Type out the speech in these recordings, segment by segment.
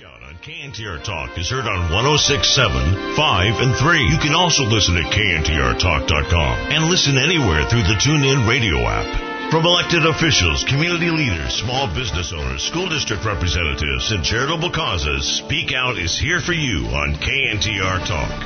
Speak Out on KNTR Talk is heard on 106.7, 5, and 3. You can also listen at KNTRTalk.com and listen anywhere through the TuneIn radio app. From elected officials, community leaders, small business owners, school district representatives, and charitable causes, Speak Out is here for you on KNTR Talk.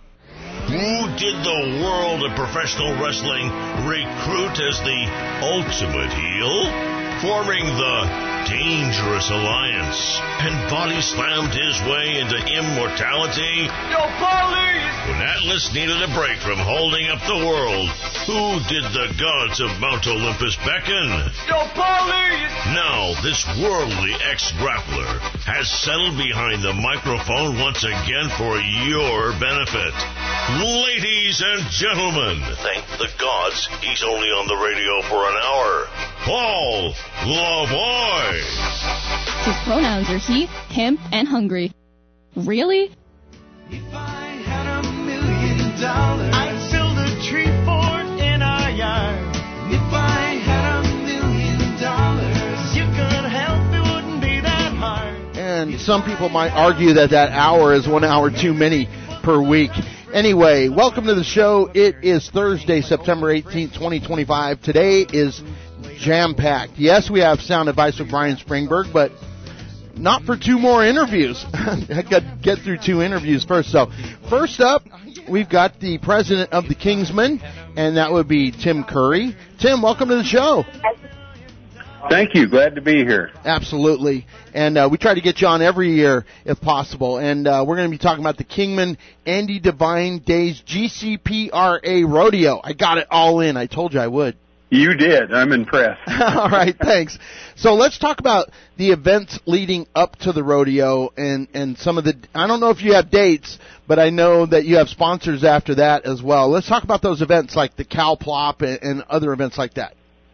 Who did the world of professional wrestling recruit as the ultimate heel? Forming the Dangerous Alliance, and body slammed his way into immortality? Yo, police! When Atlas needed a break from holding up the world, who did the gods of Mount Olympus beckon? Yo, police! Now, this worldly ex-grappler has settled behind the microphone once again for your benefit. Ladies and gentlemen, thank the gods he's only on the radio for an hour. Paul Lavoie. His pronouns are he, him, and hungry. Really? If I had $1 million, I'd build a tree fort in our yard. If I had $1 million, you could help, it wouldn't be that hard. And some people might argue that that hour is 1 hour too many per week. Anyway, welcome to the show. It is Thursday, September 18th, 2025. Today is jam-packed. Yes, we have sound advice with Brian Springberg, but not for two more interviews. I got to get through two interviews first. So, first up, we've got the president of the Kingsmen, and that would be Tim Curry. Tim, welcome to the show. Thank you. Glad to be here. Absolutely. And we try to get you on every year if possible. And we're going to be talking about the Kingman Andy Devine Days GCPRA Rodeo. I got it all in. I told you I would. You did. I'm impressed. All right, thanks. So let's talk about the events leading up to the rodeo and some of the, I don't know if you have dates, but I know that you have sponsors after that as well. Let's talk about those events like the Cow Plop and other events like that.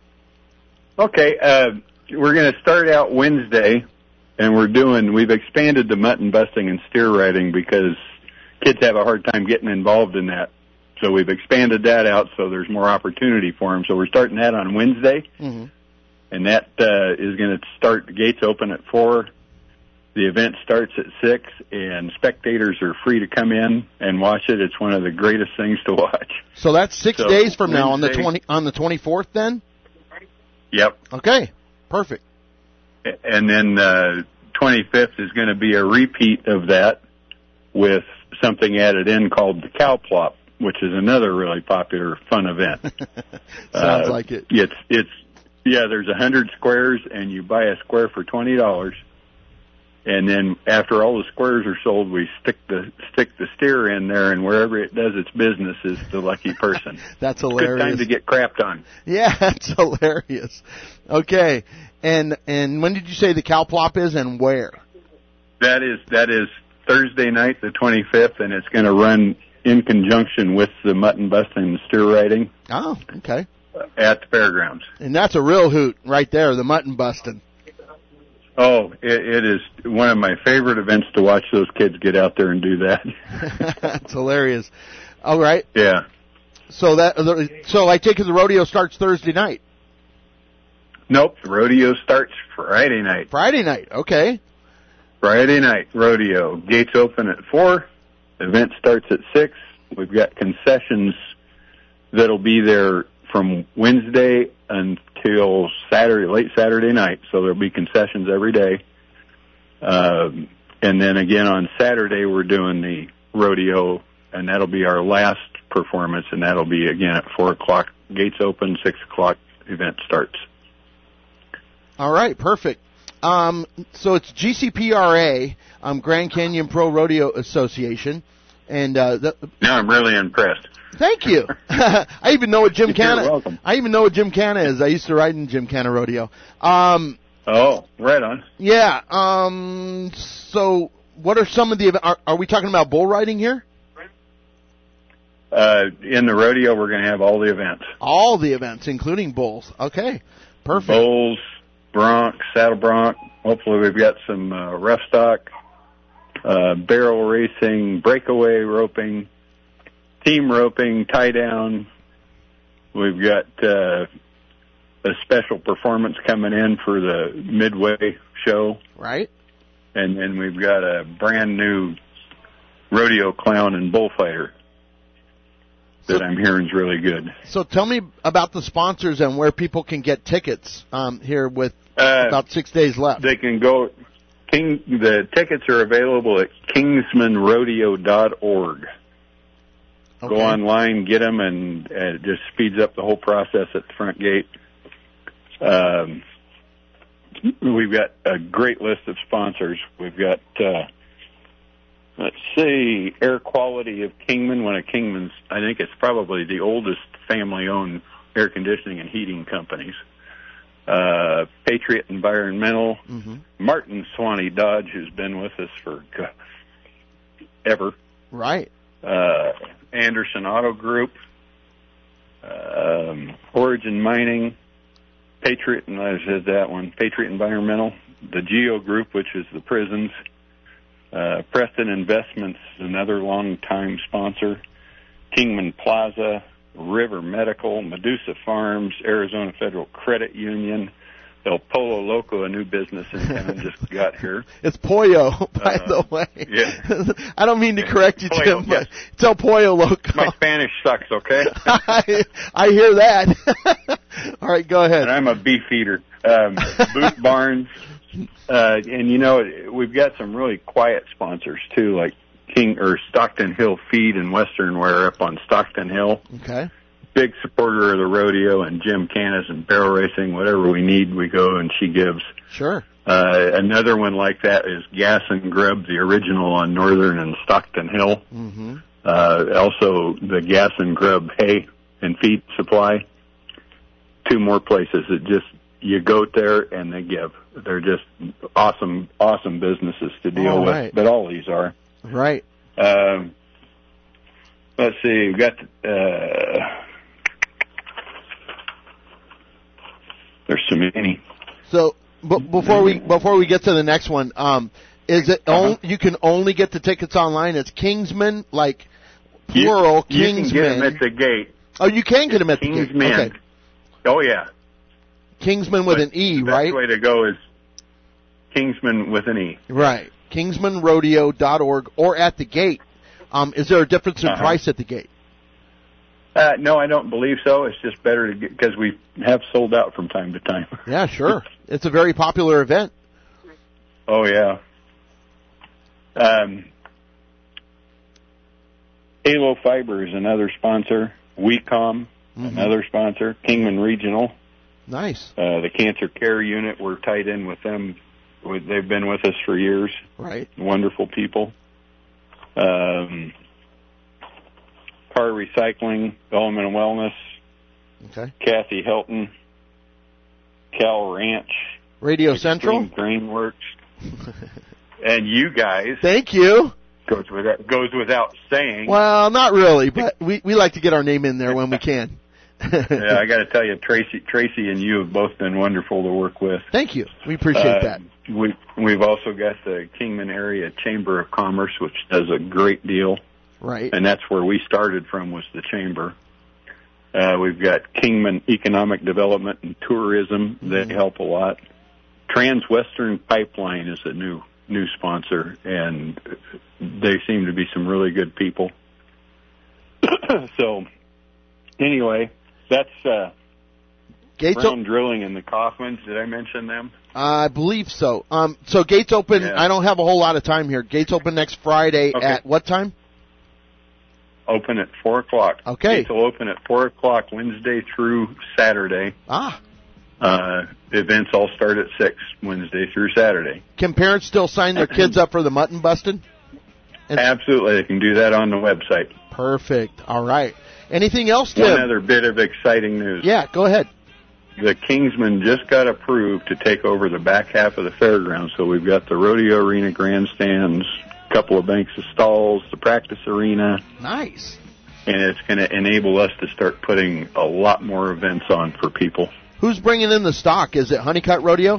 Okay, we're going to start out Wednesday, and we've expanded the mutton busting and steer riding because kids have a hard time getting involved in that. So we've expanded that out so there's more opportunity for them. So we're starting that on Wednesday, and that is going to start, the gates open at 4. The event starts at 6, and spectators are free to come in and watch it. It's one of the greatest things to watch. So that's 6 days from now on the 24th then? Yep. Okay, perfect. And then 25th is going to be a repeat of that with something added in called the Cow Plop, which is another really popular, fun event. Sounds like it. There's 100 squares, and you buy a square for $20. And then after all the squares are sold, we stick the steer in there, and wherever it does its business is the lucky person. That's hilarious. Good time to get crapped on. Yeah, that's hilarious. Okay, and when did you say the Cow Plop is, and where? That is Thursday night, the 25th, and it's going to run in conjunction with the mutton busting and steer riding. Oh, okay. At the fairgrounds. And that's a real hoot right there, the mutton busting. Oh, it is one of my favorite events to watch those kids get out there and do that. That's hilarious. All right. Yeah. So I take it the rodeo starts Thursday night. Nope, the rodeo starts Friday night. Friday night, okay. Friday night rodeo. Gates open at 4. The event starts at 6. We've got concessions that'll be there from Wednesday until late Saturday night, so there'll be concessions every day. And then again on Saturday we're doing the rodeo, and that'll be our last performance, and that'll be again at 4 o'clock. Gates open, 6 o'clock, event starts. All right, perfect. So it's GCPRA, Grand Canyon Pro Rodeo Association, and now I'm really impressed. Thank you. I even know what Gymkhana. You're welcome. I even know what Gymkhana is. I used to ride in Gymkhana Rodeo. Oh, right on. Yeah. So what are some of the? Are we talking about bull riding here? In the rodeo, we're going to have all the events. All the events, including bulls. Okay, perfect. Bulls, bronc, saddle bronc. Hopefully, we've got some rough stock, barrel racing, breakaway roping, team roping, tie down. We've got a special performance coming in for the midway show. Right. And then we've got a brand new rodeo clown and bullfighter that I'm hearing is really good. So tell me about the sponsors and where people can get tickets here with about 6 days left. They can go. The tickets are available at kingsmanrodeo.org. Okay. Go online, get them, and it just speeds up the whole process at the front gate. We've got a great list of sponsors. We've got, let's see, Air Quality of Kingman, one of Kingman's, I think it's probably the oldest family-owned air conditioning and heating companies. Patriot Environmental, Martin Swanee Dodge, who's been with us for ever. Right. Anderson Auto Group, Origin Mining, Patriot, and I said that one, Patriot Environmental, the Geo Group, which is the prisons, Preston Investments, another long-time sponsor, Kingman Plaza, River Medical, Medusa Farms, Arizona Federal Credit Union, El Polo Loco, a new business in town just got here. It's Pollo, by the way. Yeah. I don't mean to correct you, Pollo, Tim, but yes. it's El Pollo Loco. My Spanish sucks, okay? I hear that. All right, go ahead. And I'm a beef eater. Boot Barnes. And, you know, we've got some really quiet sponsors, too, like Stockton Hill Feed and Western Wear up on Stockton Hill. Okay. Big supporter of the rodeo and Jim Canis and barrel racing. Whatever we need, we go and she gives. Sure. Another one like that is Gas and Grub, the original on Northern and Stockton Hill. Mm-hmm. Also, the Gas and Grub hay and feed supply. Two more places that just, you go there and they give. They're just awesome businesses to deal with. But all these are. Right. Let's see, we've got, there's so many. So before we get to the next one, is it you can only get the tickets online? It's Kingsman, like plural, Kingsman. You can get them at the gate. Oh, you can get them at the gate. Okay. Oh yeah. Kingsman with an E, right? The best way to go is Kingsman with an E. Right. KingsmanRodeo.org or at the gate. Is there a difference in price at the gate? No, I don't believe so. It's just better to get, because we have sold out from time to time. Yeah, sure. It's a very popular event. Oh, yeah. Halo Fiber is another sponsor. WeCom, another sponsor. Kingman Regional. Nice. The Cancer Care Unit, we're tied in with them. They've been with us for years. Right. Wonderful people. Car Recycling, Element of Wellness. Okay. Kathy Helton. Cal Ranch. Radio Central. Grainworks. And you guys. Thank you. Goes without saying. Well, not really, but we like to get our name in there when we can. Yeah, I got to tell you, Tracy and you have both been wonderful to work with. Thank you. We appreciate that. We've also got the Kingman Area Chamber of Commerce, which does a great deal. Right. And that's where we started from, was the chamber. We've got Kingman Economic Development and Tourism. They help a lot. Transwestern Pipeline is a new sponsor, and they seem to be some really good people. So, anyway, that's Brown Drilling and the Kaufmans. Did I mention them? I believe so. So gates open. Yeah. I don't have a whole lot of time here. Gates open next Friday at what time? Open at 4 o'clock. Okay. Gates will open at 4 o'clock Wednesday through Saturday. Events all start at 6 Wednesday through Saturday. Can parents still sign their kids up for the mutton busting? Absolutely. They can do that on the website. Perfect. All right. Anything else, Tim? One other bit of exciting news. Yeah, go ahead. The Kingsmen just got approved to take over the back half of the fairgrounds. So we've got the rodeo arena grandstands, a couple of banks of stalls, the practice arena. Nice. And it's going to enable us to start putting a lot more events on for people. Who's bringing in the stock? Is it Honeycutt Rodeo?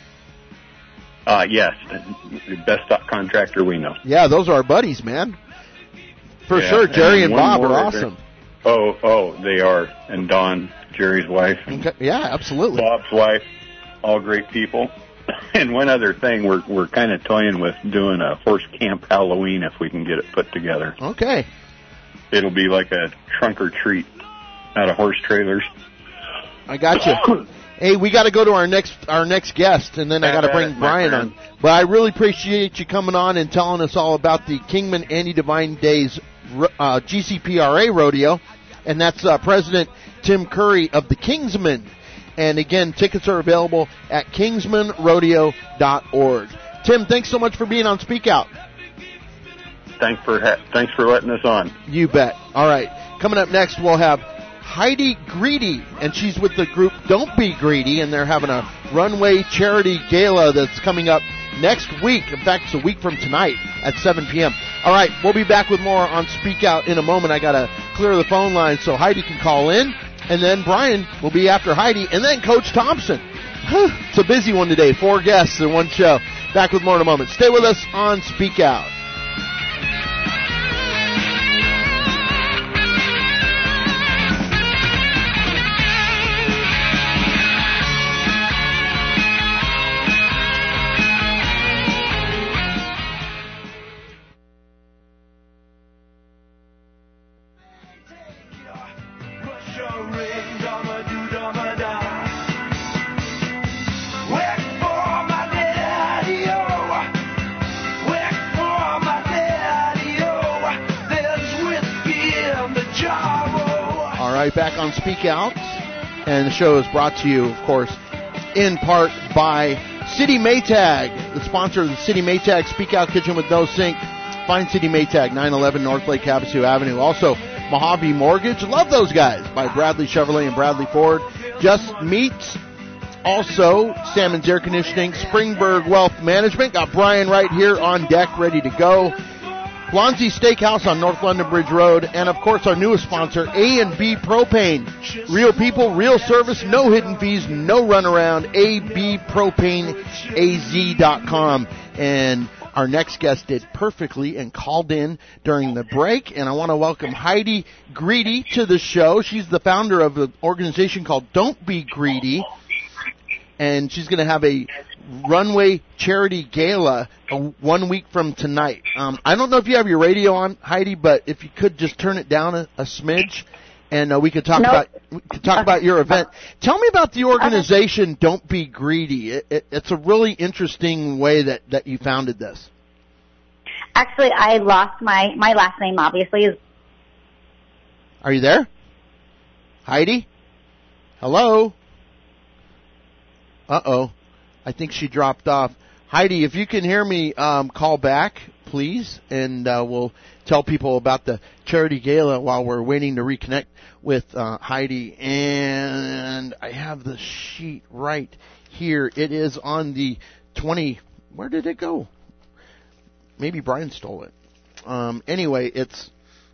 Yes, the best stock contractor we know. Yeah, those are our buddies, man. For sure, Jerry and Bob are awesome. Oh, they are. And Dawn, Jerry's wife. Okay. Yeah, absolutely. Bob's wife, all great people. And one other thing, we're kind of toying with doing a horse camp Halloween if we can get it put together. Okay. It'll be like a trunk or treat out of horse trailers. I got you. Hey, we got to go to our next guest, and then I got to bring Brian on. But I really appreciate you coming on and telling us all about the Kingman Andy Devine Days GCPRA rodeo, and that's President Tim Curry of the Kingsmen. And again, tickets are available at kingsmanrodeo.org. Tim, thanks so much for being on Speak Out. Thanks for letting us on. You bet. All right, coming up next, we'll have Heidi Greedy, and she's with the group Don't Be Greedy, and they're having a runway charity gala that's coming up next week. In fact, it's a week from tonight at 7 p.m. All right, we'll be back with more on Speak Out in a moment. I got to clear the phone line so Heidi can call in, and then Brian will be after Heidi, and then Coach Thompson. It's a busy one today, 4 guests in one show. Back with more in a moment. Stay with us on Speak Out. Back on Speak Out, and the show is brought to you, of course, in part by City Maytag, the sponsor of the City Maytag Speak Out Kitchen with No Sink. Find City Maytag, 911 North Lake Havasu Avenue. Also, Mojave Mortgage, love those guys, by Bradley Chevrolet and Bradley Ford. Just Meats, also Salmon's Air Conditioning, Springburg Wealth Management. Got Brian right here on deck, ready to go. Blonsey Steakhouse on North London Bridge Road, and of course our newest sponsor, A&B Propane. Real people, real service, no hidden fees, no runaround, abpropaneaz.com. And our next guest did perfectly and called in during the break, and I want to welcome Heidi Greedy to the show. She's the founder of an organization called Don't Be Greedy, and she's going to have a runway charity gala 1 week from tonight. I don't know if you have your radio on, Heidi, but if you could just turn it down a smidge, and we could talk about your event. Tell me about the organization Don't Be Greedy. It's a really interesting way that you founded this. Actually, I lost my last name, obviously. Are you there? Heidi? Hello? Uh-oh. I think she dropped off. Heidi, if you can hear me, call back, please, and we'll tell people about the charity gala while we're waiting to reconnect with Heidi. And I have the sheet right here. It is on the 20. Where did it go? Maybe Brian stole it. Anyway, it's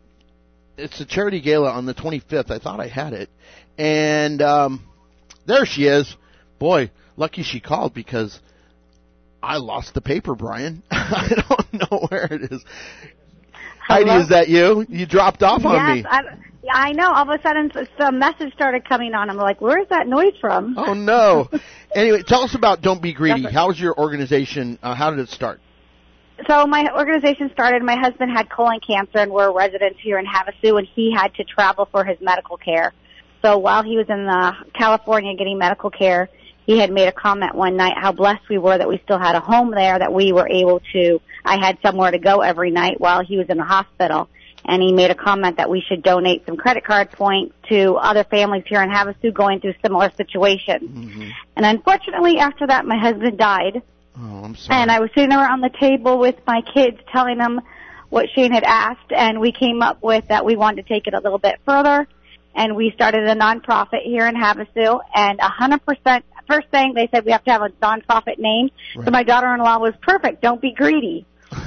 a charity gala on the 25th. I thought I had it. And there she is. Boy, lucky she called because I lost the paper, Brian. I don't know where it is. Hello? Heidi, is that you? You dropped off on me. I know. All of a sudden, some message started coming on. I'm like, where is that noise from? Oh, no. Anyway, tell us about Don't Be Greedy. How was your organization? How did it start? So my organization started, my husband had colon cancer, and we're residents here in Havasu, and he had to travel for his medical care. So while he was in California getting medical care, he had made a comment one night how blessed we were that we still had a home there, that we were able to, I had somewhere to go every night while he was in the hospital. And he made a comment that we should donate some credit card points to other families here in Havasu going through similar situations. Mm-hmm. And unfortunately, after that, my husband died. Oh, I'm sorry. And I was sitting around the table with my kids telling them what Shane had asked, and we came up with that we wanted to take it a little bit further. And we started a nonprofit here in Havasu, and 100%, first thing they said we have to have a nonprofit name. Right. So my daughter-in-law was perfect. Don't be greedy.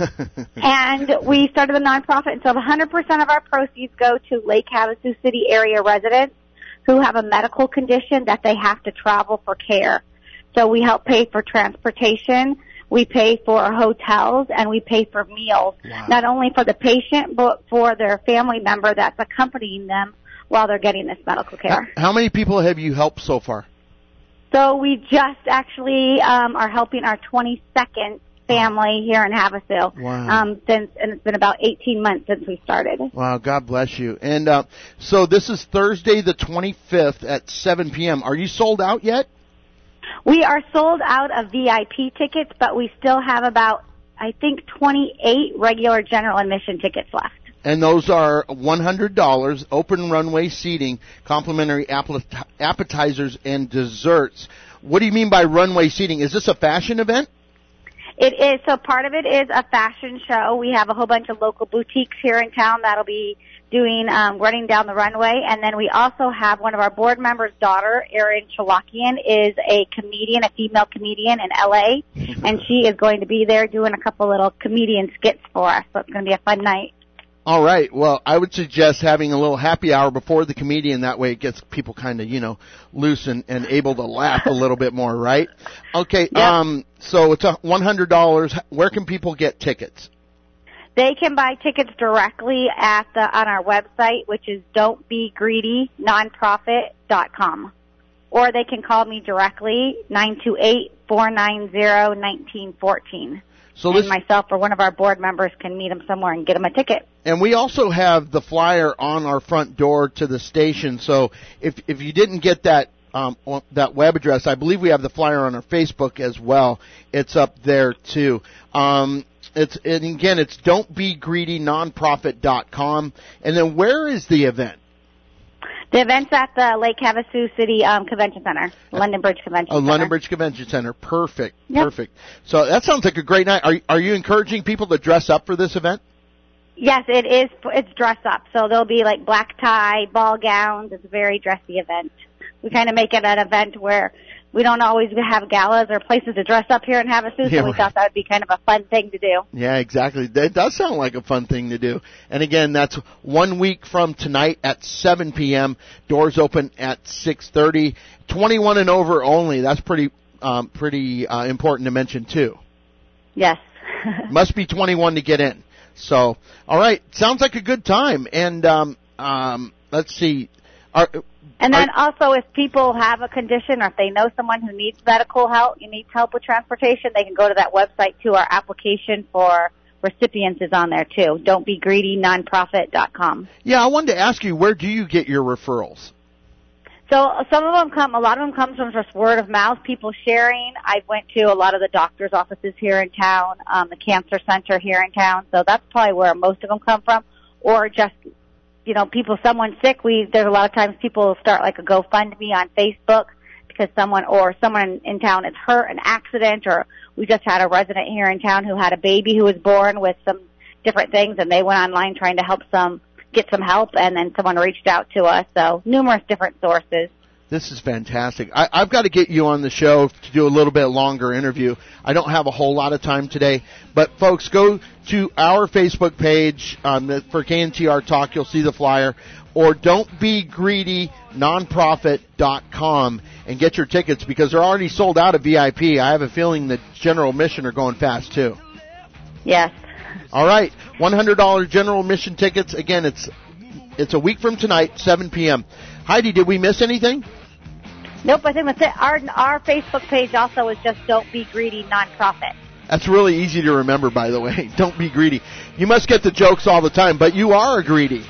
And we started the nonprofit, and so 100% of our proceeds go to Lake Havasu City area residents who have a medical condition that they have to travel for care. So we help pay for transportation, we pay for hotels, and we pay for meals, not only for the patient, but for their family member that's accompanying them while they're getting this medical care. How many people have you helped so far? So we just actually are helping our 22nd family here in Havasu. Wow. And it's been about 18 months since we started. Wow, God bless you. And so this is Thursday the 25th at 7 p.m. Are you sold out yet? We are sold out of VIP tickets, but we still have about, I think, 28 regular general admission tickets left. And those are $100, open runway seating, complimentary appetizers and desserts. What do you mean by runway seating? Is this a fashion event? It is. So part of it is a fashion show. We have a whole bunch of local boutiques here in town that'll be doing running down the runway. And then we also have one of our board members' daughter, Erin Chalakian, is a comedian, a female comedian in L.A., and she is going to be there doing a couple little comedian skits for us. So it's going to be a fun night. All right. Well, I would suggest having a little happy hour before the comedian. That way it gets people kind of, loose and able to laugh a little bit more, right? Okay. Yep. So it's $100. Where can people get tickets? They can buy tickets directly on our website, which is don'tbegreedynonprofit.com. Or they can call me directly, 928-490-1914. And myself or one of our board members can meet them somewhere and get them a ticket. And we also have the flyer on our front door to the station. So if you didn't get that web address, I believe we have the flyer on our Facebook as well. It's up there too. It's don'tbegreedynonprofit.com. And then where is the event? The event's at the Lake Havasu City Convention Center, London Bridge Convention Center. London Bridge Convention Center. Perfect. Yep. Perfect. So that sounds like a great night. Are you encouraging people to dress up for this event? Yes, it is. It's dress up. So there'll be like black tie, ball gowns. It's a very dressy event. We kind of make it an event where we don't always have galas or places to dress up here in Havasu, so we thought that would be kind of a fun thing to do. Yeah, exactly. That does sound like a fun thing to do. And again, that's 1 week from tonight at 7 p.m. Doors open at 6:30. 21 and over only. That's pretty important to mention too. Yes. Must be 21 to get in. So, all right. Sounds like a good time. And let's see. And then also, if people have a condition or if they know someone who needs medical help, needs help with transportation, they can go to that website too. Our application for recipients is on there too. don'tbegreedynonprofit.com. Yeah, I wanted to ask you, where do you get your referrals? So a lot of them come from just word of mouth, people sharing. I went to a lot of the doctor's offices here in town, the cancer center here in town. So that's probably where most of them come from, or just someone's sick. There's a lot of times people start like a GoFundMe on Facebook because someone in town is hurt, an accident, or we just had a resident here in town who had a baby who was born with some different things, and they went online trying to get some help, and then someone reached out to us. So numerous different sources. This is fantastic. I've got to get you on the show to do a little bit longer interview. I don't have a whole lot of time today. But, folks, go to our Facebook page for KNTR Talk. You'll see the flyer. Or don'tbegreedynonprofit.com and get your tickets because they're already sold out of VIP. I have a feeling that general admission are going fast, too. Yes. All right. $100 general admission tickets. Again, it's a week from tonight, 7 p.m. Heidi, did we miss anything? Nope, I think that's it. Our Facebook page also is just Don't Be Greedy Nonprofit. That's really easy to remember, by the way. Don't be greedy. You must get the jokes all the time, but you are a greedy.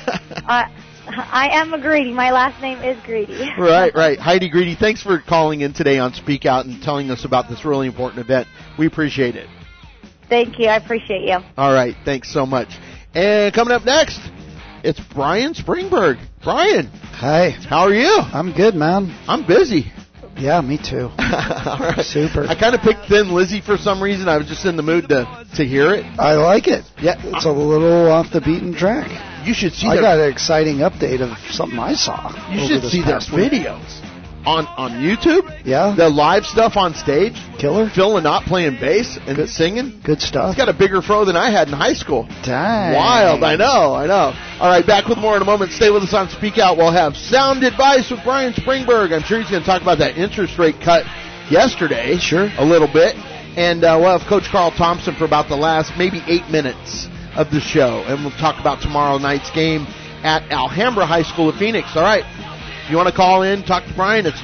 I am a greedy. My last name is Greedy. Right. Heidi Greedy, thanks for calling in today on Speak Out and telling us about this really important event. We appreciate it. Thank you. I appreciate you. All right. Thanks so much. And coming up next, it's Brian Springberg. Brian. Hi. How are you? I'm good, man. I'm busy. Yeah, me too. All right. Super. I kind of picked Thin Lizzy for some reason. I was just in the mood to hear it. I like it. Yeah, it's a little off the beaten track. You should see. I got an exciting update of something I saw. You should see their videos on YouTube. Yeah. The live stuff on stage. Killer. Phil Lynott playing bass and singing. Good stuff. He's got a bigger fro than I had in high school. Dang. Wild. I know. All right, back with more in a moment. Stay with us on Speak Out. We'll have sound advice with Brian Springberg. I'm sure he's going to talk about that interest rate cut yesterday. Sure. A little bit. And we'll have Coach Carl Thompson for about the last maybe 8 minutes of the show. And we'll talk about tomorrow night's game at Alhambra High School of Phoenix. All right. you want to call in, talk to Brian, it's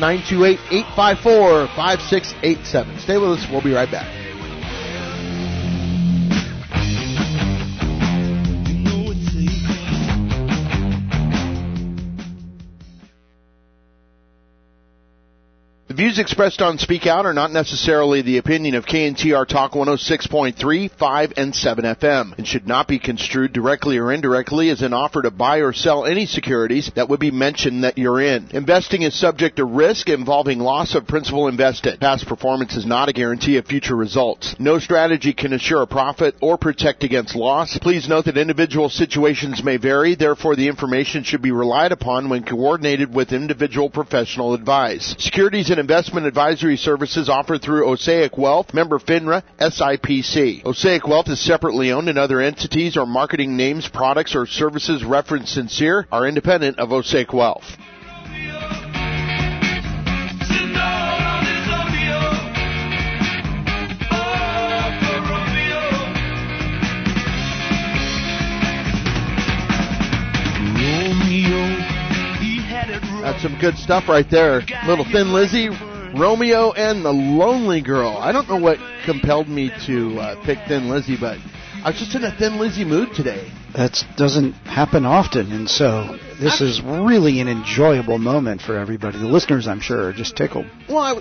928-854-5687. Stay with us. We'll be right back. The views expressed on Speak Out are not necessarily the opinion of KNTR Talk 106.3, 5, and 7 FM and should not be construed directly or indirectly as an offer to buy or sell any securities that would be mentioned that you're in. Investing is subject to risk involving loss of principal invested. Past performance is not a guarantee of future results. No strategy can assure a profit or protect against loss. Please note that individual situations may vary, therefore the information should be relied upon when coordinated with individual professional advice. Securities and investment advisory services offered through Osaic Wealth, member FINRA, SIPC. Osaic Wealth is separately owned, and other entities or marketing names, products, or services referenced sincere are independent of Osaic Wealth. That's some good stuff right there. Little Thin Lizzy, Romeo, and the Lonely Girl. I don't know what compelled me to pick Thin Lizzy, but I was just in a Thin Lizzy mood today. That doesn't happen often, and so this is really an enjoyable moment for everybody. The listeners, I'm sure, are just tickled. Well,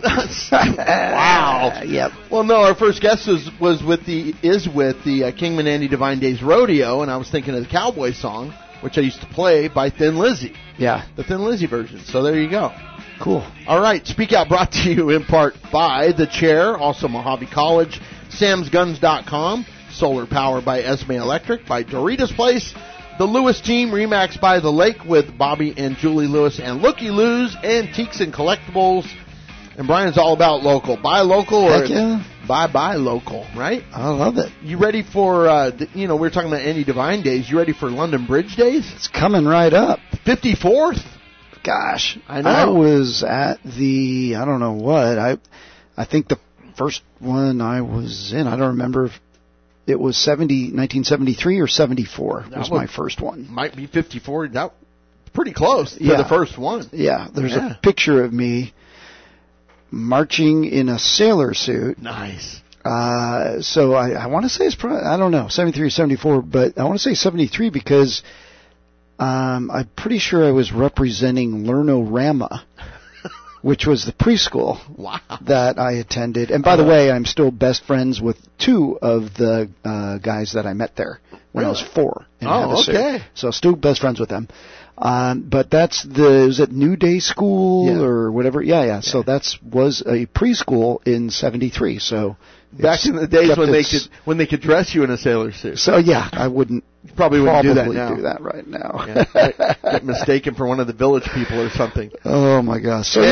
wow. Yep. Well, no, our first guest was with the Kingman Andy Divine Days Rodeo, and I was thinking of the cowboy song, which I used to play by Thin Lizzy. Yeah. The Thin Lizzy version. So there you go. Cool. All right. Speak Out brought to you in part by The Chair, also Mojave College, samsguns.com, solar power by Esme Electric, by Doritos Place, the Lewis Team, Remax by the Lake with Bobby and Julie Lewis, and Looky Lou's, Antiques and Collectibles. And Brian's all about local. Buy local or buy local, right? I love it. You ready for, we were talking about Andy Divine Days. You ready for London Bridge Days? It's coming right up. 54th? Gosh. I know. I was at I don't know what. I think the first one I was in, I don't remember if it was 1973 or 74 was my first one. Might be 54. That's pretty close to the first one. Yeah. There's a picture of me marching in a sailor suit. Nice. So I want to say it's probably, I don't know, 73 or 74, but I want to say 73 because I'm pretty sure I was representing Lernorama, which was the preschool that I attended. And by the way, I'm still best friends with two of the guys that I met there when I was 4. Okay. So still best friends with them. But is it New Day School or whatever? Yeah. So was a preschool in 73. So back in the days when they could dress you in a sailor suit. So yeah, I wouldn't probably wouldn't do that now. Yeah, get mistaken for one of the village people or something. Oh my gosh. So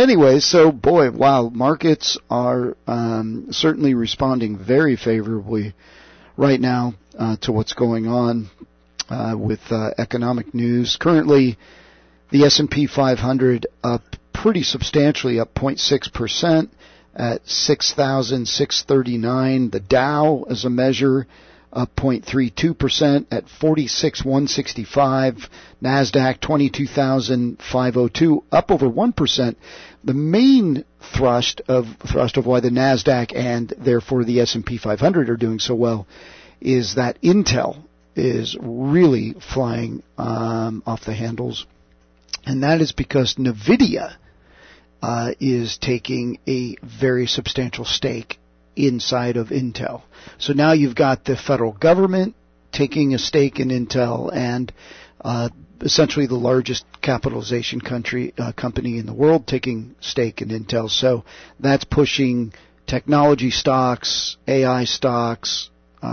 markets are certainly responding very favorably right now to what's going on. With economic news. Currently, the S&P 500 up pretty substantially, up 0.6% at 6,639. The Dow, as a measure, up 0.32% at 46,165. NASDAQ, 22,502, up over 1%. The main thrust of why the NASDAQ and therefore the S&P 500 are doing so well is that Intel is really flying off the handles. And that is because NVIDIA is taking a very substantial stake inside of Intel. So now you've got the federal government taking a stake in Intel and essentially the largest capitalization company in the world taking stake in Intel. So that's pushing technology stocks, AI stocks,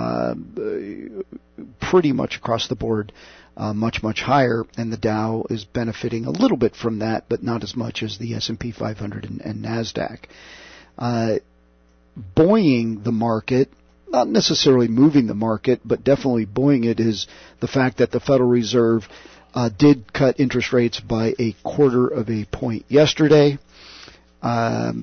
pretty much across the board, much, much higher, and the Dow is benefiting a little bit from that, but not as much as the S&P 500 and NASDAQ. Buoying the market, not necessarily moving the market, but definitely buoying it, is the fact that the Federal Reserve did cut interest rates by 1/4 of a point yesterday. There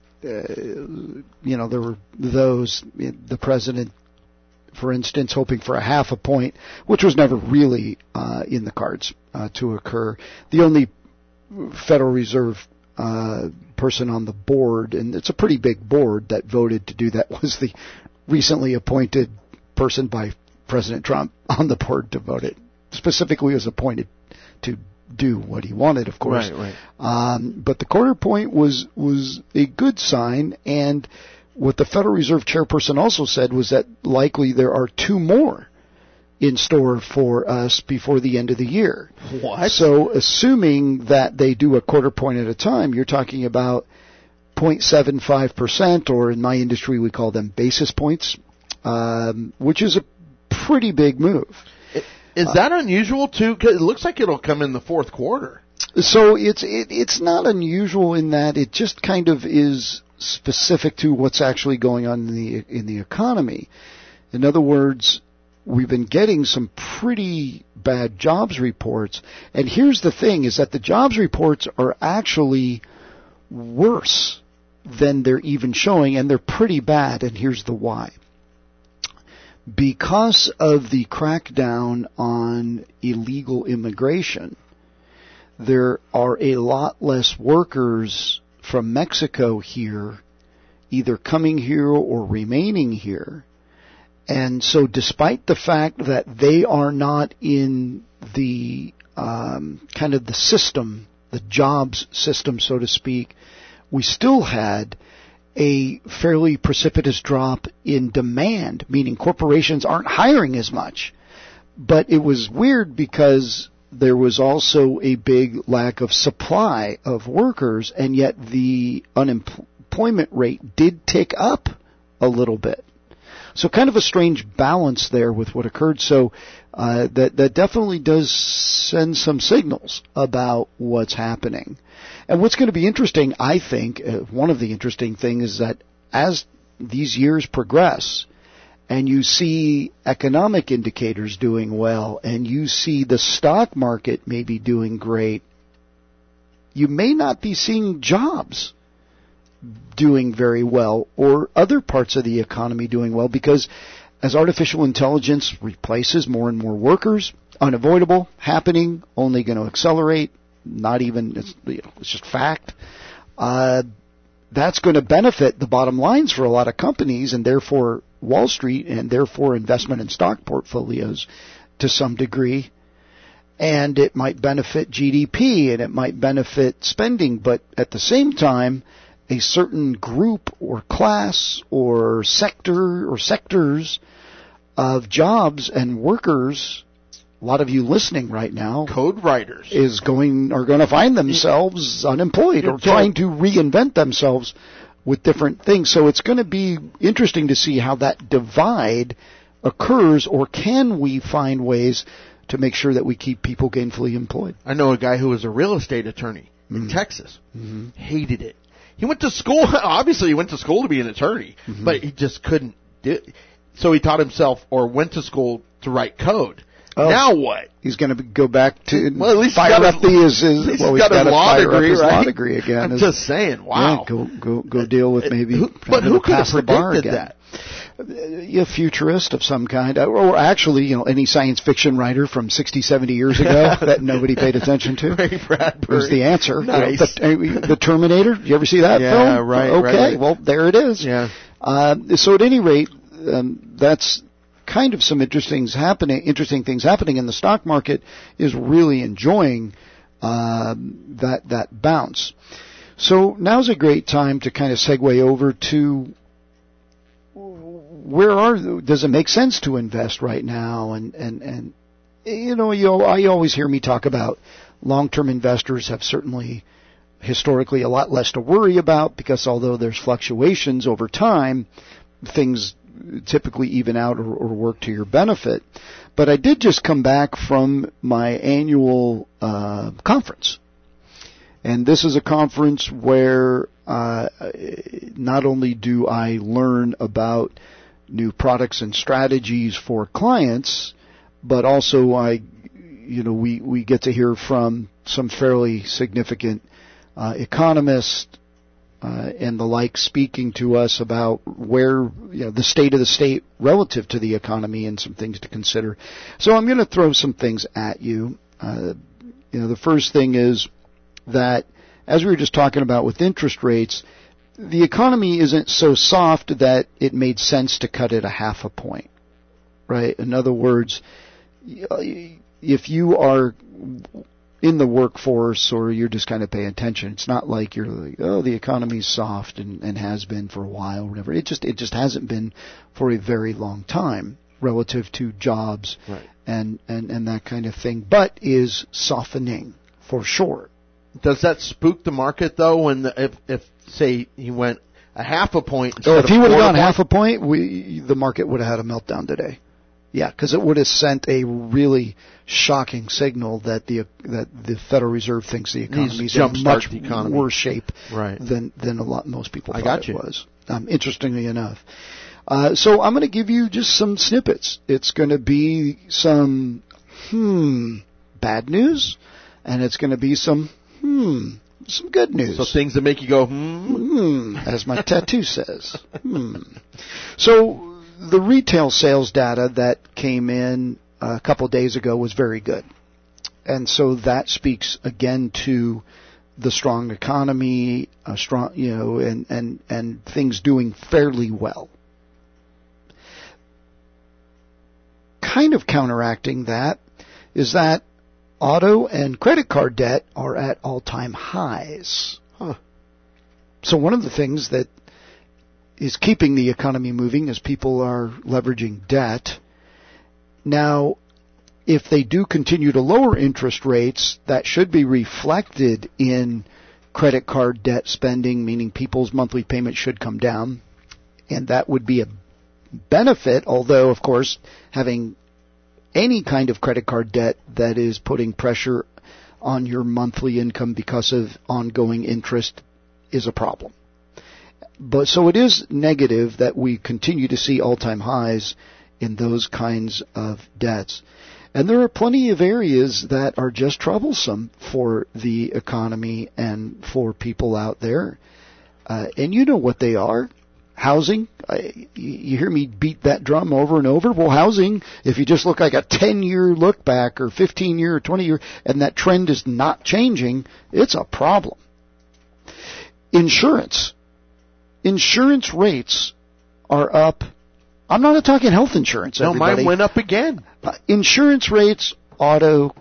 were those, the president, for instance, hoping for 1/2 point, which was never really in the cards to occur. The only Federal Reserve person on the board, and it's a pretty big board that voted to do that, was the recently appointed person by President Trump on the board to vote it. Specifically was appointed to do what he wanted, of course. Right. But the quarter point was a good sign, and what the Federal Reserve chairperson also said was that likely there are 2 more in store for us before the end of the year. What? So assuming that they do a quarter point at a time, you're talking about 0.75%, or in my industry we call them basis points, which is a pretty big move. Is that unusual too? 'Cause it looks like it'll come in the fourth quarter. So it's not unusual in that it just kind of is specific to what's actually going on in the economy. In other words, we've been getting some pretty bad jobs reports, and here's the thing: is that the jobs reports are actually worse than they're even showing, and they're pretty bad. And here's the why. Because of the crackdown on illegal immigration, there are a lot less workers from Mexico here, either coming here or remaining here. And so despite the fact that they are not in the kind of the system, the jobs system, so to speak, we still had a fairly precipitous drop in demand, meaning corporations aren't hiring as much. But it was weird because there was also a big lack of supply of workers, and yet the unemployment rate did tick up a little bit. So kind of a strange balance there with what occurred. So that definitely does send some signals about what's happening. And what's going to be interesting, I think, one of the interesting things is that as these years progress and you see economic indicators doing well and you see the stock market maybe doing great, you may not be seeing jobs doing very well or other parts of the economy doing well, because as artificial intelligence replaces more and more workers, unavoidable, happening, only going to accelerate, not even, it's just fact, that's going to benefit the bottom lines for a lot of companies and therefore Wall Street and therefore investment in stock portfolios to some degree. And it might benefit GDP and it might benefit spending, but at the same time, a certain group or class or sector or sectors of jobs and workers, a lot of you listening right now, code writers, are going to find themselves unemployed or trying to reinvent themselves with different things. So it's going to be interesting to see how that divide occurs, or can we find ways to make sure that we keep people gainfully employed? I know a guy who was a real estate attorney in Texas. Hated it. He went to school. Obviously, he went to school to be an attorney, but he just couldn't do it. So he taught himself, or went to school to write code. Oh, now what? He's going to go back to at least fire up his law degree, right? Law degree again. I'm just saying. Wow. Yeah, go deal with maybe. But who could have predicted that? A futurist of some kind, or actually, any science fiction writer from 60, 70 years ago that nobody paid attention to. Ray Bradbury was the answer. Nice. The Terminator. Did you ever see that film? Yeah, right. Okay, right. Well, there it is. Yeah. So at any rate, that's kind of some interesting things happening in the stock market. Is really enjoying that bounce. So now's a great time to kind of segue over to does it make sense to invest right now? And you always hear me talk about long-term investors have certainly historically a lot less to worry about, because although there's fluctuations over time, things typically even out or work to your benefit. But I did just come back from my annual conference. And this is a conference where not only do I learn about new products and strategies for clients, but also we get to hear from some fairly significant economists and the like, speaking to us about where the state of the state relative to the economy and some things to consider. So I'm going to throw some things at you. The first thing is, that, as we were just talking about with interest rates, the economy isn't so soft that it made sense to cut it a half a point, right? In other words, if you are in the workforce or you're just kind of paying attention, it's not like you're like, oh, the economy's soft and has been for a while or whatever. It just hasn't been for a very long time relative to jobs and that kind of thing, but is softening for sure. Does that spook the market though? When if say he went a half a point, if he would have gone half a point, the market would have had a meltdown today. Yeah, because it would have sent a really shocking signal that the Federal Reserve thinks the economy is in much worse shape than most people thought it was. Interestingly enough. So I'm going to give you just some snippets. It's going to be some bad news, and it's going to be some good news. So things that make you go, as my tattoo says. So the retail sales data that came in a couple days ago was very good. And so that speaks again to the strong economy, and things doing fairly well. Kind of counteracting that is that auto and credit card debt are at all-time highs. So one of the things that is keeping the economy moving is people are leveraging debt. Now, if they do continue to lower interest rates, that should be reflected in credit card debt spending, meaning people's monthly payment should come down, and that would be a benefit, although, of course, having any kind of credit card debt that is putting pressure on your monthly income because of ongoing interest is a problem. But so it is negative that we continue to see all-time highs in those kinds of debts. And there are plenty of areas that are just troublesome for the economy and for people out there. And you know what they are. Housing, you hear me beat that drum over and over. Well, housing, if you just look like a 10-year look back or 15-year or 20-year, and that trend is not changing, it's a problem. Insurance rates are up. I'm not talking health insurance, everybody. No, mine went up again. Insurance rates, auto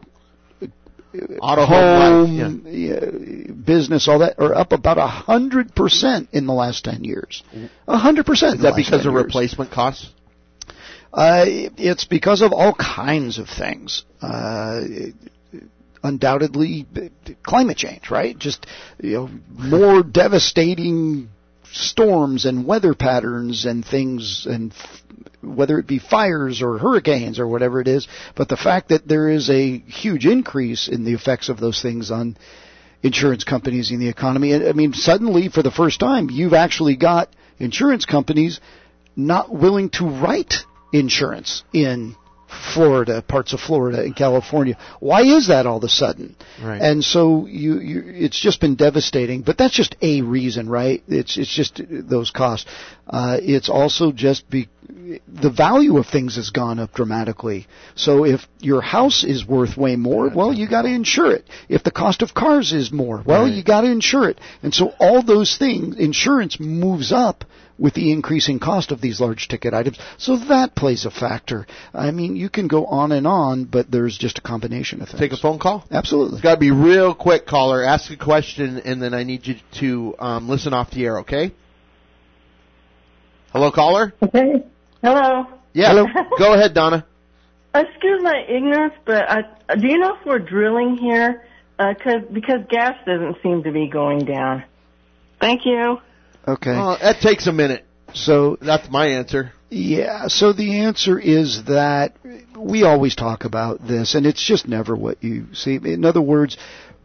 home, business, all that, are up about 100% in the last 10 years. 100%. Is that because of replacement costs? It's because of all kinds of things. Undoubtedly, climate change, right? Just, more devastating storms and weather patterns and things, and whether it be fires or hurricanes or whatever it is, but the fact that there is a huge increase in the effects of those things on insurance companies in the economy. I mean, suddenly, for the first time, you've actually got insurance companies not willing to write insurance in Florida, parts of Florida and California. Why is that all of a sudden? Right. And so it's just been devastating, but that's just a reason, right? It's just those costs. It's also just the value of things has gone up dramatically. So if your house is worth way more, well, you got to insure it. If the cost of cars is more, well, you got to insure it. And so all those things, insurance moves up with the increasing cost of these large ticket items. So that plays a factor. I mean, you can go on, but there's just a combination of things. Take a phone call? Absolutely. It's got to be real quick, caller. Ask a question, and then I need you to listen off the air, okay? Hello, caller? Okay. Hello. Yeah. Hello. Go ahead, Donna. Excuse my ignorance, but do you know if we're drilling here? Because gas doesn't seem to be going down. Thank you. Okay. That takes a minute. So that's my answer. Yeah. So the answer is that we always talk about this, and it's just never what you see. In other words,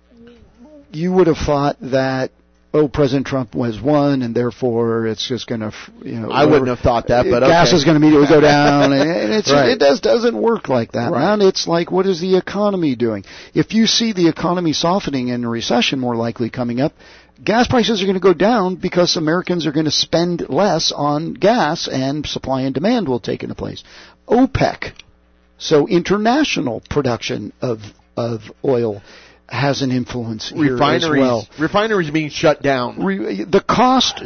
you would have thought that, President Trump was won, and therefore it's just going to, I wouldn't have thought that, but gas okay. is going to immediately go down, and it's right. It doesn't work like that, right. man. It's like, what is the economy doing? If you see the economy softening and a recession more likely coming up, gas prices are going to go down because Americans are going to spend less on gas, and supply and demand will take into place. OPEC, so international production of oil, has an influence here as well. Refineries being shut down. The cost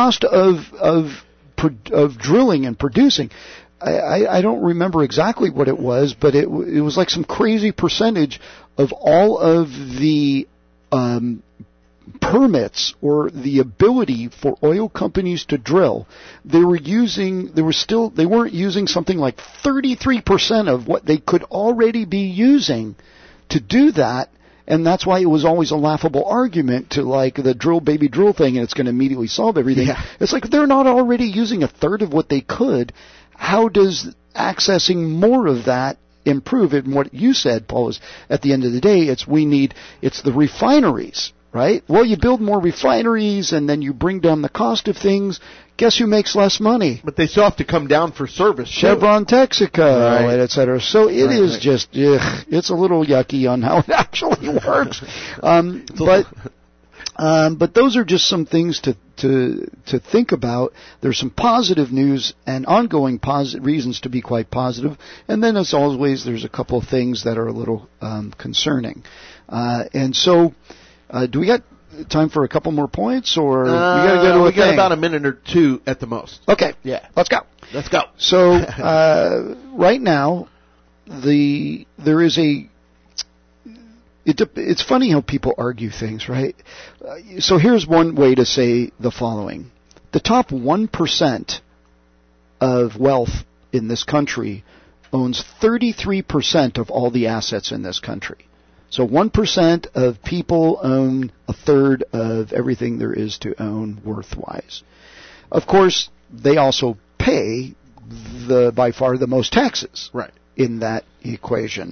of drilling and producing. I don't remember exactly what it was, but it was like some crazy percentage of all of the permits or the ability for oil companies to drill. They weren't using something like 33% of what they could already be using to do that. And that's why it was always a laughable argument to like the drill baby drill thing and it's going to immediately solve everything. Yeah. It's like they're not already using a third of what they could. How does accessing more of that improve it? And what you said, Paul, is at the end of the day, it's the refineries, right? Well, you build more refineries and then you bring down the cost of things. Guess who makes less money? But they still have to come down for service. Chevron, Texaco, right, et cetera. So it is just, it's a little yucky on how it actually works. But those are just some things to think about. There's some positive news and ongoing reasons to be quite positive. And then, as always, there's a couple of things that are a little concerning. And so, do we got time for a couple more points, or we got to go to a thing? We got about a minute or two at the most. Okay. Yeah. Let's go. So, right now, there is a... It's funny how people argue things, right? So here's one way to say the following. The top 1% of wealth in this country owns 33% of all the assets in this country. So 1% of people own a third of everything there is to own worth-wise. Of course, they also pay by far the most taxes in that equation.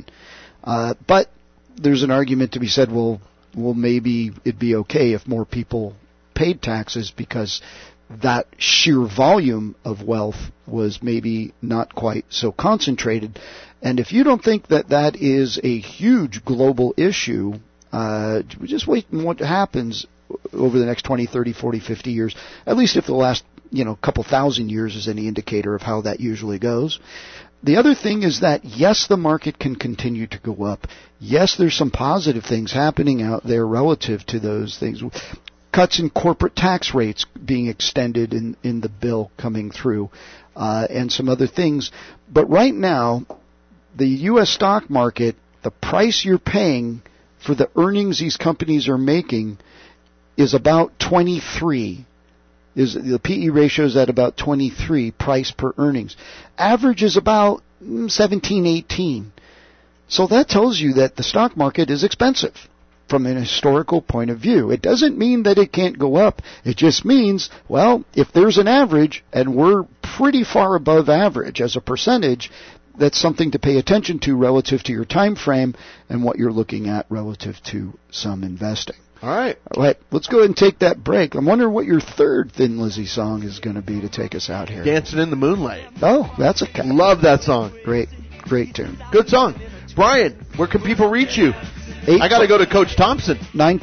But there's an argument to be said, well, maybe it'd be okay if more people paid taxes because that sheer volume of wealth was maybe not quite so concentrated. And if you don't think that is a huge global issue, just wait and what happens over the next 20, 30, 40, 50 years, at least if the last couple thousand years is any indicator of how that usually goes. The other thing is that, yes, the market can continue to go up. Yes, there's some positive things happening out there relative to those things. Cuts in corporate tax rates being extended in the bill coming through, and some other things. But right now, the U.S. stock market, the price you're paying for the earnings these companies are making is about 23. The PE ratio is at about 23 price per earnings. Average is about 17, 18. So that tells you that the stock market is expensive from an historical point of view. It doesn't mean that it can't go up. It just means, well, if there's an average and we're pretty far above average as a percentage, that's something to pay attention to relative to your time frame and what you're looking at relative to some investing. All right. Let's go ahead and take that break. I'm wondering what your third Thin Lizzy song is going to be to take us out here. Dancing in the Moonlight. Oh, that's a love that song. Great tune. Good song. Brian, where can people reach you? I got to go to Coach Thompson.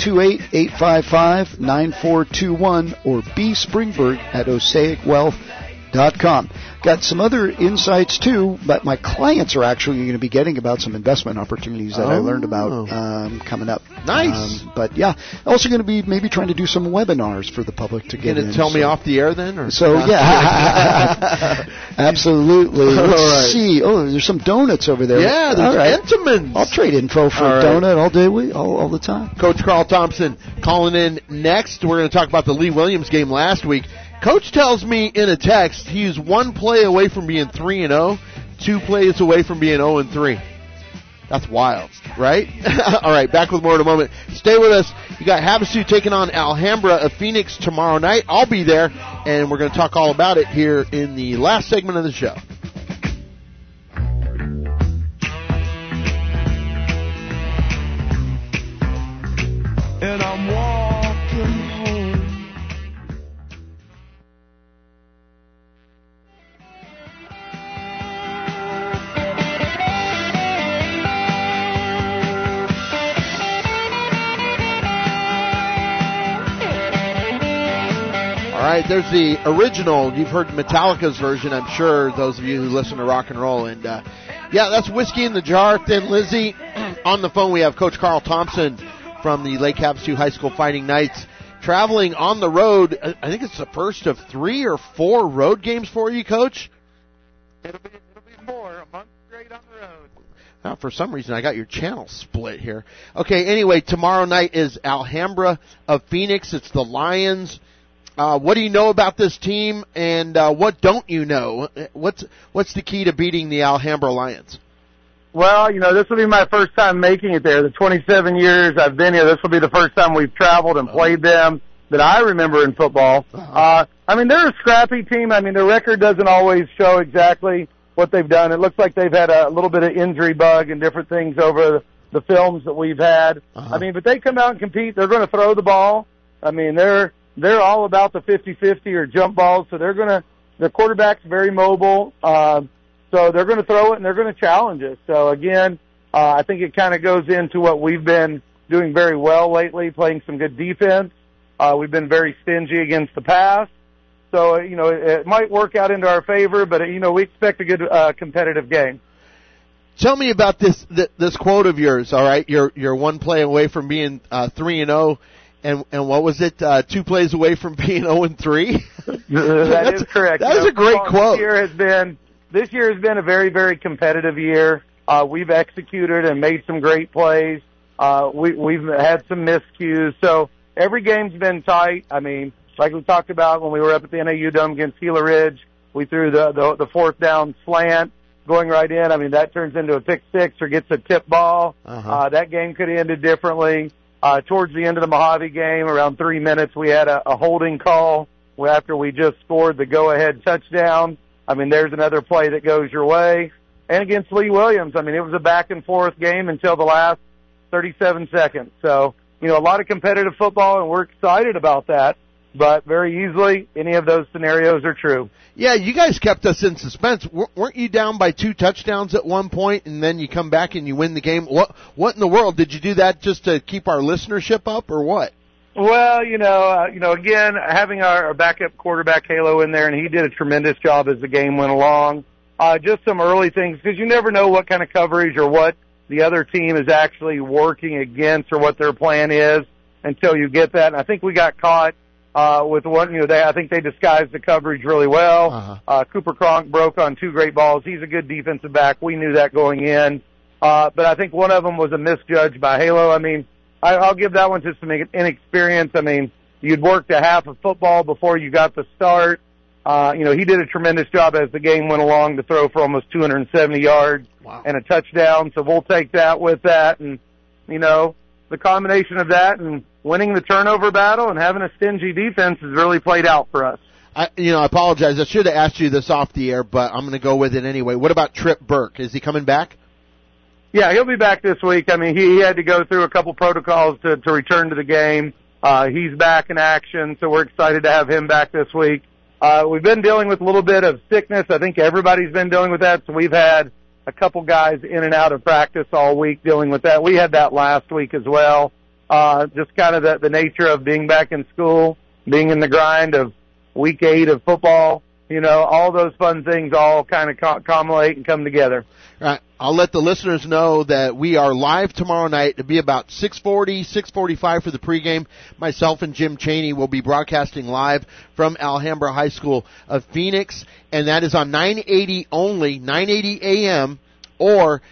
928-855-9421 or B. Springberg at OsaicWealth.com. Got some other insights, too, but my clients are actually going to be getting about some investment opportunities that I learned about coming up. Nice. But, yeah, also going to be maybe trying to do some webinars for the public to get in. Going to tell me off the air then? Or? So, yeah. Absolutely. Let's see. Oh, there's some donuts over there. Yeah, there's Entenmann's. I'll trade info for a donut all day, all the time. Coach Carl Thompson calling in next. We're going to talk about the Lee Williams game last week. Coach tells me in a text he's one play away from being 3-0, 2 plays away from being 0-3. That's wild, right? All right, back with more in a moment. Stay with us. You got Havasu taking on Alhambra of Phoenix tomorrow night. I'll be there, and we're going to talk all about it here in the last segment of the show. And I'm walking home. All right, there's the original. You've heard Metallica's version, I'm sure, those of you who listen to rock and roll. And, yeah, that's Whiskey in the Jar, Thin Lizzy. On the phone, we have Coach Carl Thompson from the Lake Havasu High School Fighting Knights. Traveling on the road, I think it's the first of 3 or 4 road games for you, Coach? It'll be 4, a month straight on the road. Now, for some reason, I got your channel split here. Okay, anyway, tomorrow night is Alhambra of Phoenix. It's the Lions. What do you know about this team, and what don't you know? What's the key to beating the Alhambra Lions? Well, this will be my first time making it there. The 27 years I've been here, this will be the first time we've traveled and played them that I remember in football. They're a scrappy team. Their record doesn't always show exactly what they've done. It looks like they've had a little bit of injury bug and different things over the films that we've had. But they come out and compete. They're going to throw the ball. They're all about the 50-50 or jump balls, so their quarterback's very mobile. So they're going to throw it and they're going to challenge us. So again, I think it kind of goes into what we've been doing very well lately, playing some good defense. We've been very stingy against the pass. So, it might work out into our favor, but, we expect a good competitive game. Tell me about this quote of yours, all right? You're one play away from being 3-0, and what was it, 2 plays away from being 0-3? That is correct. That was a great quote. This year has been a very, very competitive year. We've executed and made some great plays. We've had some miscues. So every game's been tight. Like we talked about when we were up at the NAU Dome against Gila Ridge, we threw the 4th down slant going right in. That turns into a pick 6 or gets a tip ball. That game could have ended differently. Towards the end of the Mojave game, around 3 minutes, we had a holding call after we just scored the go-ahead touchdown. There's another play that goes your way. And against Lee Williams, it was a back-and-forth game until the last 37 seconds. So, a lot of competitive football, and we're excited about that. But very easily, any of those scenarios are true. Yeah, you guys kept us in suspense. Weren't you down by 2 touchdowns at one point, and then you come back and you win the game? What in the world? Did you do that just to keep our listenership up, or what? Well, again, having our backup quarterback Halo in there, and he did a tremendous job as the game went along. Just some early things, because you never know what kind of coverage or what the other team is actually working against or what their plan is until you get that. And I think we got caught with one. I think they disguised the coverage really well. Cooper Cronk broke on 2 great balls. He's a good defensive back. We knew that going in. But I think one of them was a misjudge by Halo. I'll give that one to some inexperience. You'd worked a half of football before you got the start. He did a tremendous job as the game went along to throw for almost 270 yards and a touchdown. So we'll take that with that. And, the combination of that and winning the turnover battle and having a stingy defense has really played out for us. I apologize. I should have asked you this off the air, but I'm going to go with it anyway. What about Trip Burke? Is he coming back? Yeah, he'll be back this week. He had to go through a couple protocols to return to the game. He's back in action, so we're excited to have him back this week. We've been dealing with a little bit of sickness. I think everybody's been dealing with that, so we've had a couple guys in and out of practice all week dealing with that. We had that last week as well. Just kind of the nature of being back in school, being in the grind of week 8 of football. All those fun things all kind of accumulate and come together. All right. I'll let the listeners know that we are live tomorrow night. It'll be about 6:40, 6:45 for the pregame. Myself and Jim Chaney will be broadcasting live from Alhambra High School of Phoenix, and that is on 980 only, 980 AM or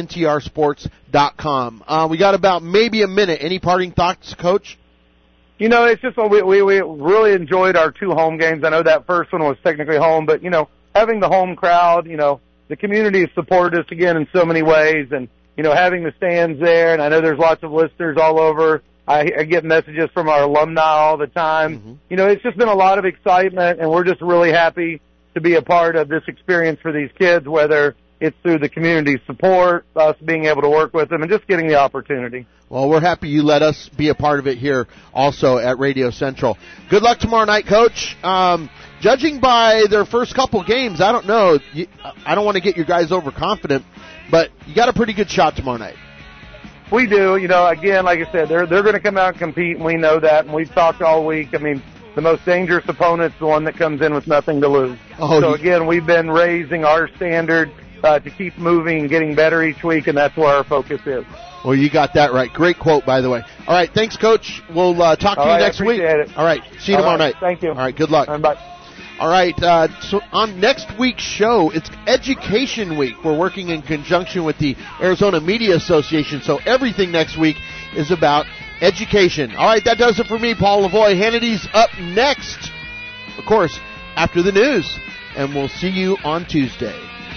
KNTRsports.com. We got about maybe a minute. Any parting thoughts, Coach? It's just we really enjoyed our 2 home games. I know that first one was technically home, but, having the home crowd, the community has supported us again in so many ways, and, having the stands there, and I know there's lots of listeners all over. I get messages from our alumni all the time. It's just been a lot of excitement, and we're just really happy to be a part of this experience for these kids, whether it's through the community support, us being able to work with them, and just getting the opportunity. Well, we're happy you let us be a part of it here also at Radio Central. Good luck tomorrow night, Coach. Judging by their first couple games, I don't know. I don't want to get you guys overconfident, but you got a pretty good shot tomorrow night. We do. Again, like I said, they're going to come out and compete, and we know that, and we've talked all week. The most dangerous opponent's the one that comes in with nothing to lose. Again, we've been raising our standard to keep moving and getting better each week, and that's where our focus is. Well, you got that right. Great quote, by the way. All right, thanks, Coach. We'll talk to you next week. It. All right, see you tomorrow night. Thank you. All right, good luck. Bye. All right, so on next week's show, it's Education Week. We're working in conjunction with the Arizona Media Association, so everything next week is about education. All right, that does it for me, Paul Lavoie. Hannity's up next, of course, after the news, and we'll see you on Tuesday.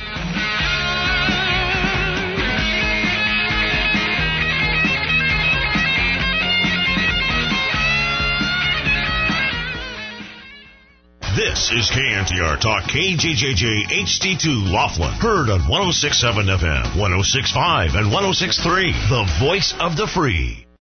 This is KNTR Talk KJJJ HD2 Laughlin. Heard on 106.7 FM, 106.5, and 106.3. The voice of the free.